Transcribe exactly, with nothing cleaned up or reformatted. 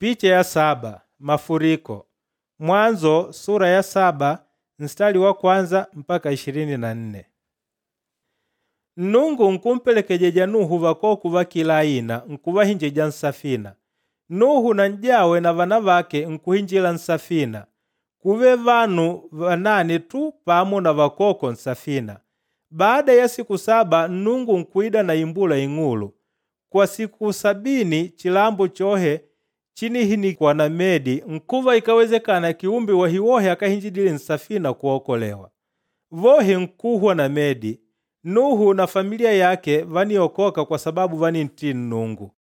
Picha ya saba. Mafuriko. Mwanzo sura ya saba mstari wa kwanza mpaka ishirini na nne. Nungu nkumpelekejeja Nuhu vakoku vakilaina nkuvahinjija nsafina. Nuhu na njawe na vana vake nkuhinjila nsafina. Kuve vanu vanane tu pamo na vakoko nsafina. Baada ya siku saba Nungu nkuida na imbula ing'ulu. Kwa siku sabini chilambo chohe chinihinikwa na medi nkuva ikawezekana kiumbi wahiwohe akahinjidile nsafina kuokolewa. Vohe nkuhwa na medi. Nuhu na familia yake vaniokoka kwa sababu vanintii Nungu.